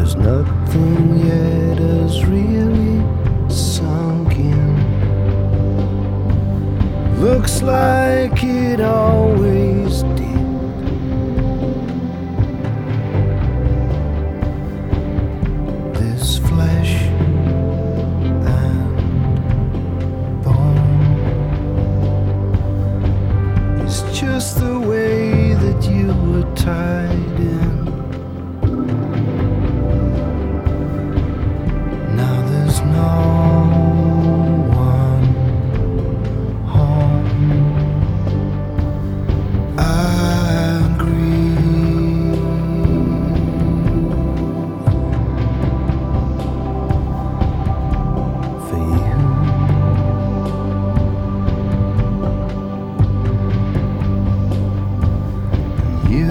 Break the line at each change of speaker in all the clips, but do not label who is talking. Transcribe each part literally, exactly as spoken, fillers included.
nothing yet has really sunk in. Looks like it always did. This flesh and bone is just the way that you were tied in. No one home. I agree. For you, you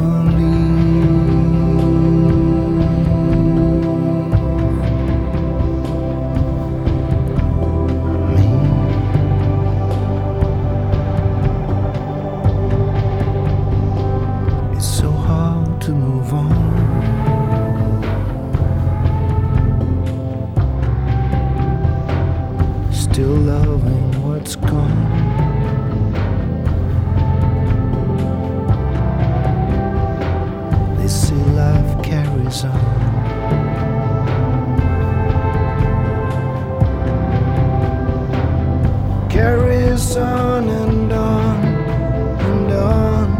to move on. Still loving what's gone. They say life carries on. Carries on and on and on.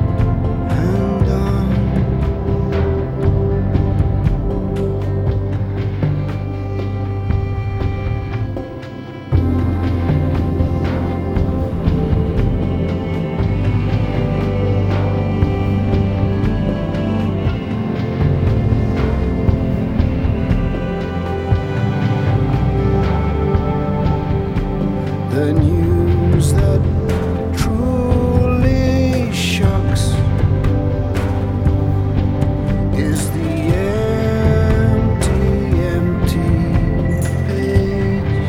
The news that truly shocks is the empty, empty page,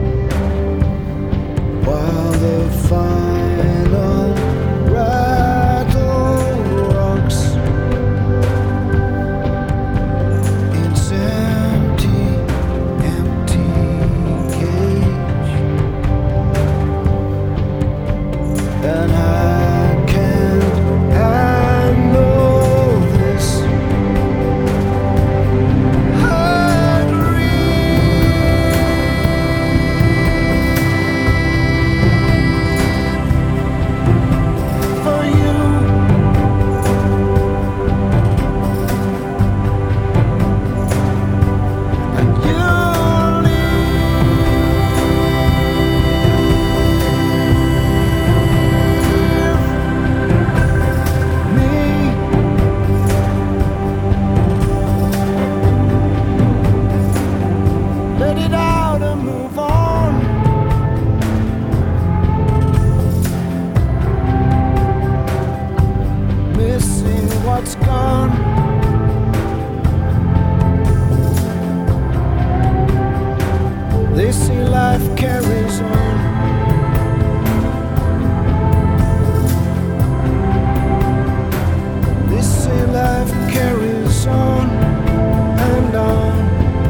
while the final rattle rocks. It's empty, empty cage. And I can't handle this. I for you. And you let it out and move on. Missing what's gone. They say life carries on. They say life carries on and on.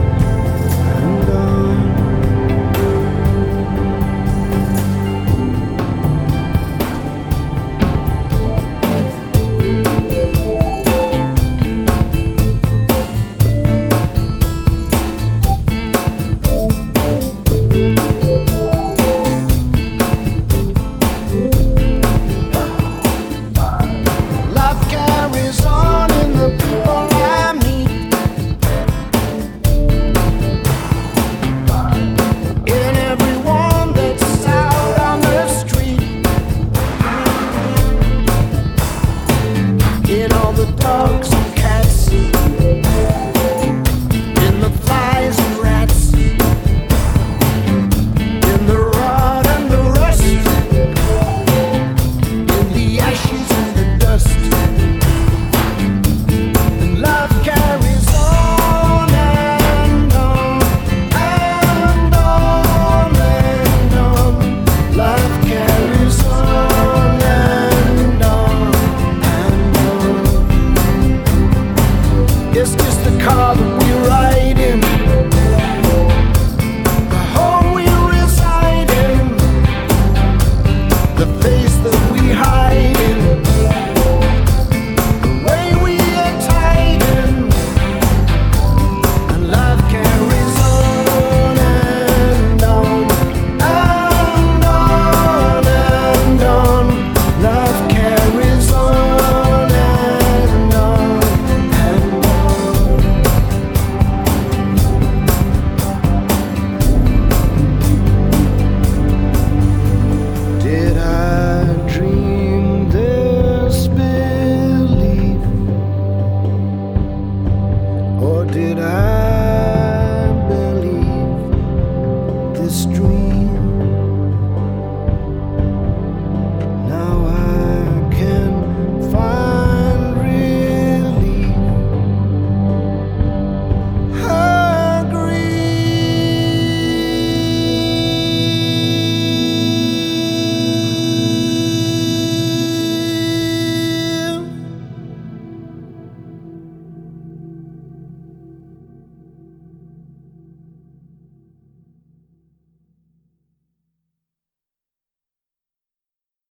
In all the dogs and cats, in the flies and rats, in the rot and the rust, in the ashes and the dust. And life carries on and on and on and on. Life carries on and on. It's just the car that we ride in, the home we reside in, the face that we hide in, the way we are tied in, and love carries on and on and on and on. Love carries on and on and on. Did I dream this belief, or did I